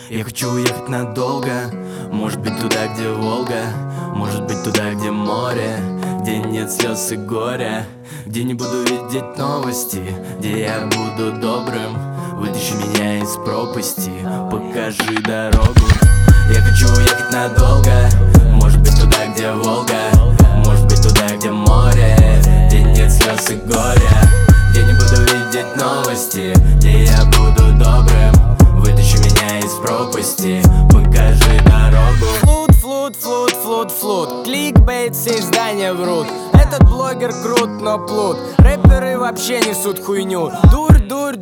Я хочу уехать надолго, может быть туда, где Волга, может быть туда, где море, где нет слез и горя, где не буду видеть новости, где я буду добрым. Вытащи меня из пропасти, покажи дорогу. Я хочу уехать надолго, может быть туда, где Волга, может быть туда, где море, где нет слез и горя, где не буду видеть новости, где я буду добрым. Вытащи меня из пропасти, покажи дорогу. Флут, кликбейт, все издания врут. Этот блогер крут, но плут. Рэперы вообще несут хуйню. Дурь,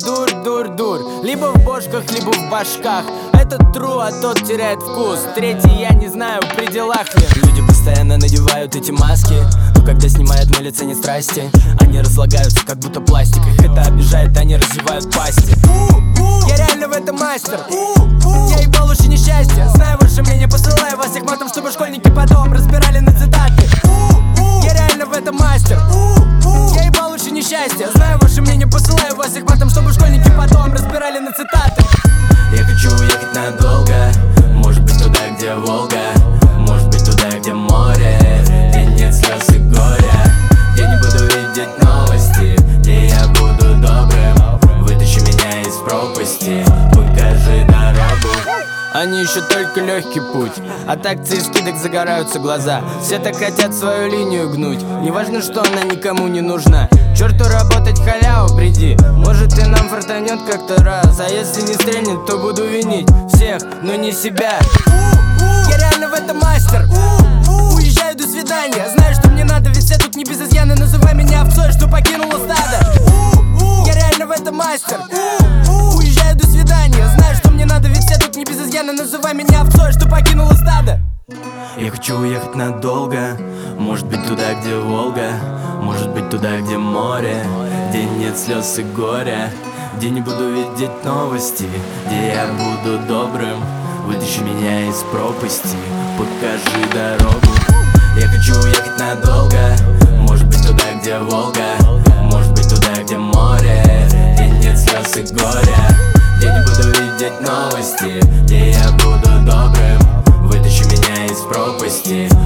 либо в бошках, либо в башках. Этот true, а тот теряет вкус. Третий я не знаю, при делах ли. Люди постоянно надевают эти маски, но когда снимают, на лице не страсти. Они разлагаются, как будто пластик. Их это обижает, они разевают пасти. Я реально в этом мастер. Я ебал уши несчастья. Знаю ваше мнение, посылаю вас всех матом, чтобы школьники потом разбирали на цитаты. Я реально в этом мастер. Я ебал уши несчастья. Знаю ваше мнение, посылаю вас всех матом, чтобы школьники потом разбирали на цитаты. Я хочу уехать надолго, может быть туда, где Волга, может быть туда, где море, где нет слез и горя, где не буду видеть новости, где я буду добрым. Вытащи меня из пропасти, покажи дорогу. Они ищут только легкий путь. От акций скидок загораются глаза. Все так хотят свою линию гнуть. Неважно, что она никому не нужна. Черту работать, халяву приди. Может и нам фартанет как-то раз. А если не стрельнет, то буду винить всех, но не себя. Я реально в этом мастер. Уезжаю, до свидания. Знаю, что мне надо, ведь все тут не без изъяна. Называй меня овцой, что покинула стадо. Я реально в этом мастер. Уезжаю, до свидания. Знаю, что мне надо, ведь все тут не без изъяна. Называй меня овцой, что покинула стадо. Я хочу уехать надолго, может быть туда, где Волга, может быть туда, где море, где нет слез и горя, где не буду видеть новости, где я буду добрым. Вытащи меня из пропасти, покажи дорогу. Я хочу уехать надолго, может быть туда, где Волга, может быть туда, где море, где нет слез и горя, где не буду видеть новости, где я буду добрым. Вытащи меня из пропасти,